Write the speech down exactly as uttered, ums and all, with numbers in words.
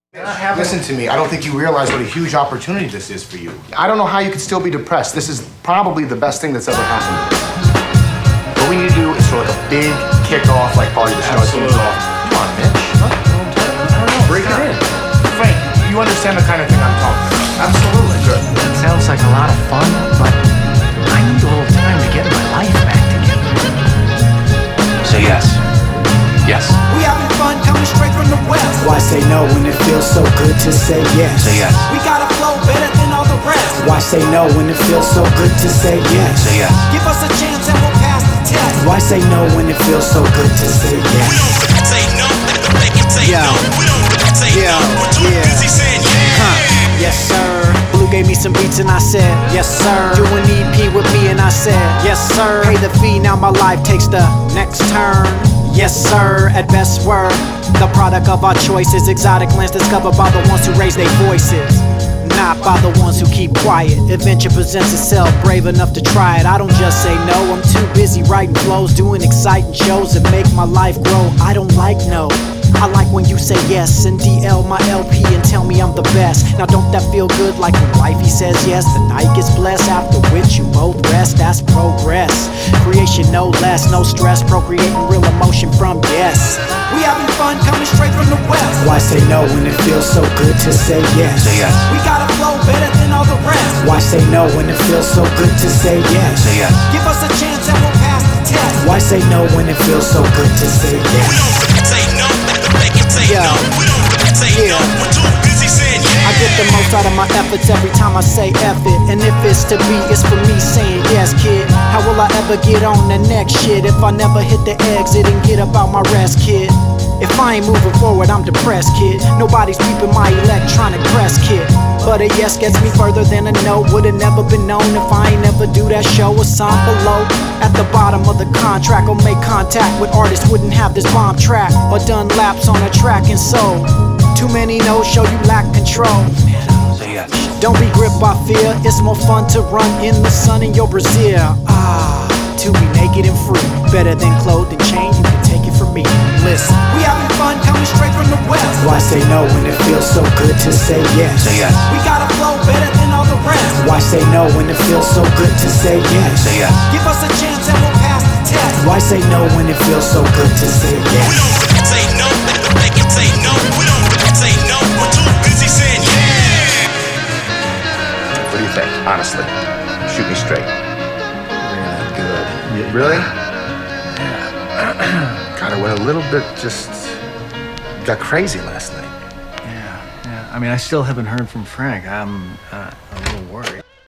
Listen to me, I don't think you realize what a huge opportunity this is for you. I don't know how you could still be depressed. This is probably the best thing that's ever happened to you. What we need to do is sort of like a big kickoff, like party to start things off. Come on, Mitch. Break it in. Frank, you understand the kind of thing I'm talking about. Absolutely. Good. That sounds like a lot of fun, but I need a little time to get my life back together. Say yes. Yes. We having fun coming straight from the west. Why say no when it feels so good to say yes? Say yes. We got a flow better than all the rest. Why say no when it feels so good to say yes? Say yes. Give us a chance and we'll pass the test. Why say no when it feels so good to say yes? We don't say no, they can say Yo. no. We don't say Yo. no, we're too Yeah. busy saying yeah. Huh. Yes, sir. Blue gave me some beats and I said, yes, sir. Do an E P with me and I said, yes, sir. Pay the fee, now my life takes the next turn. Yes, sir, at best word. The product of our choices, exotic lands discovered by the ones who raise their voices, not by the ones who keep quiet. Adventure presents itself, brave enough to try it. I don't just say no, I'm too busy writing flows, doing exciting shows that make my life grow. I don't like no, I like when you say yes and D L my L P and tell me I'm the best. Now don't that feel good like when wifey says yes? The night gets blessed, after which you both rest. That's progress, creation no less, no stress, procreating real emotion from yes. We having fun coming straight from the west. Why say no when it feels so good to say yes? Say yes. We got a flow better than all the rest. Why say no when it feels so good to say yes? Say yes. Give us a chance and we'll pass the test. Why say no when it feels so good to say We yes? don't say no, they can say Yo. no. We don't say Yeah. no, we're too busy saying yeah. I get the most out of my efforts every time I say F it. And if it's to be, it's for me saying yes, kid. How will I ever get on the next shit if I never hit the exit and get up out my rest, kid? If I ain't moving forward, I'm depressed, kid. Nobody's peeping my electronic press kit. But a yes gets me further than a no. Would've never been known if I ain't never do that show or sign below. At the bottom of the contract or make contact with artists wouldn't have this bomb track or done laps on a track and so too many no's show you lack control. Say yes. Don't be gripped by fear. It's more fun to run in the sun in your brassiere. Ah, to be naked and free. Better than clothed and chained, you can take it from me. Listen. We having fun coming straight from the west. Why say no when it feels so good to say yes? Say yes. We got a flow better than all the rest. Why say no when it feels so good to say yes? Say yes. Give us a chance and we'll pass the test. Why say no when it feels so good to say We yes? don't say no, they can say no. We don't say no, we're too busy saying yeah. What do you think, honestly? Shoot me straight. Really good. You- Really? Yeah. God, I went a little bit just... got crazy last night. Yeah, yeah. I mean, I still haven't heard from Frank. I'm uh, a little worried.